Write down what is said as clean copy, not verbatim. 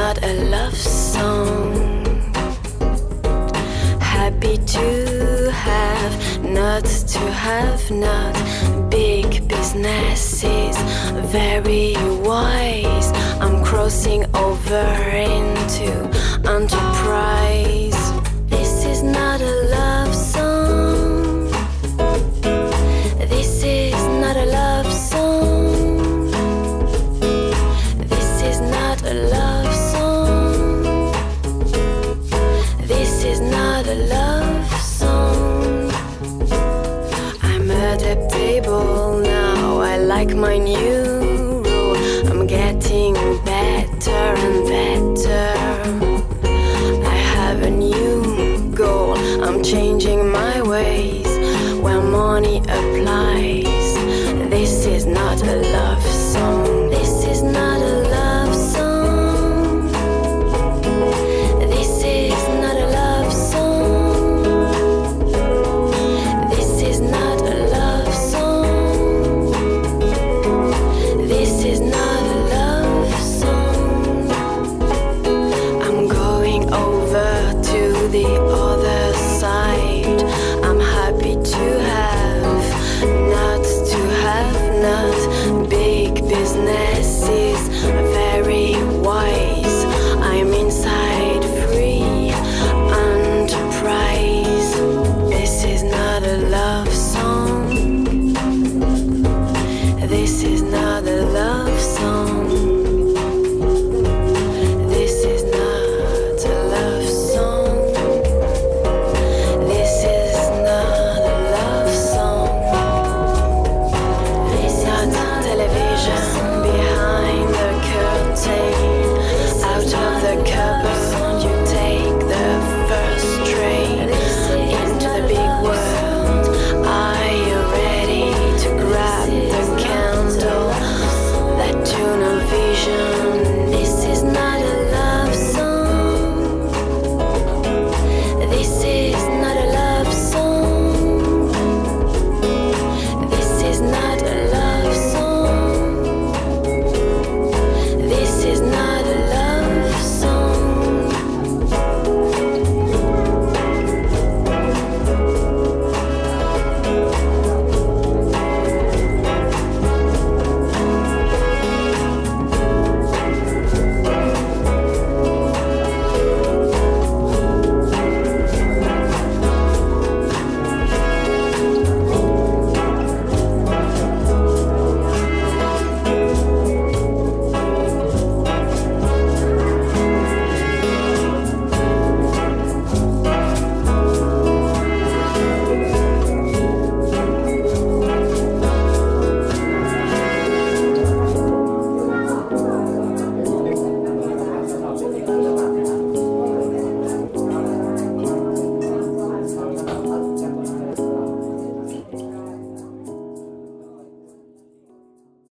not a love song. Happy to have, not to have not. Big businesses, very wise. I'm crossing over into enterprise. This is not a love song. This is not a love song. This is not a love song. This is not a love song. I'm adaptable now, I like my new role. I'm getting better and better.